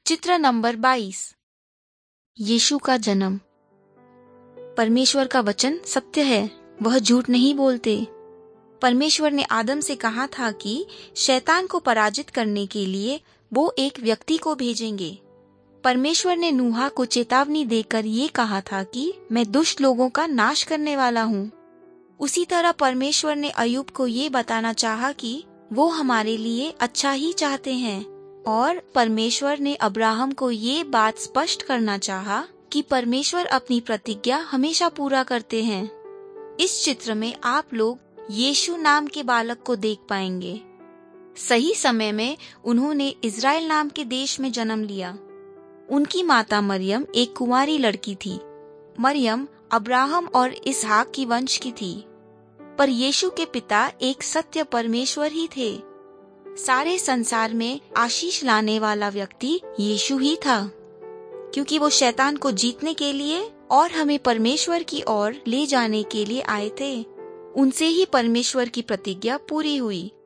चित्र नंबर 22। यीशु का जन्म। परमेश्वर का वचन सत्य है, वह झूठ नहीं बोलते। परमेश्वर ने आदम से कहा था कि शैतान को पराजित करने के लिए वो एक व्यक्ति को भेजेंगे। परमेश्वर ने नूहा को चेतावनी देकर ये कहा था कि मैं दुष्ट लोगों का नाश करने वाला हूँ। उसी तरह परमेश्वर ने अय्यूब को ये बताना चाहा कि वो हमारे लिए अच्छा ही चाहते हैं, और परमेश्वर ने अब्राहम को ये बात स्पष्ट करना चाहा कि परमेश्वर अपनी प्रतिज्ञा हमेशा पूरा करते हैं। इस चित्र में आप लोग यीशु नाम के बालक को देख पाएंगे। सही समय में उन्होंने इज़राइल नाम के देश में जन्म लिया। उनकी माता मरियम एक कुंवारी लड़की थी। मरियम अब्राहम और इसहाक की वंश की थी, पर यीशु के पिता एक सत्य परमेश्वर ही थे। सारे संसार में आशीष लाने वाला व्यक्ति यीशु ही था, क्योंकि वो शैतान को जीतने के लिए और हमें परमेश्वर की ओर ले जाने के लिए आए थे। उनसे ही परमेश्वर की प्रतिज्ञा पूरी हुई।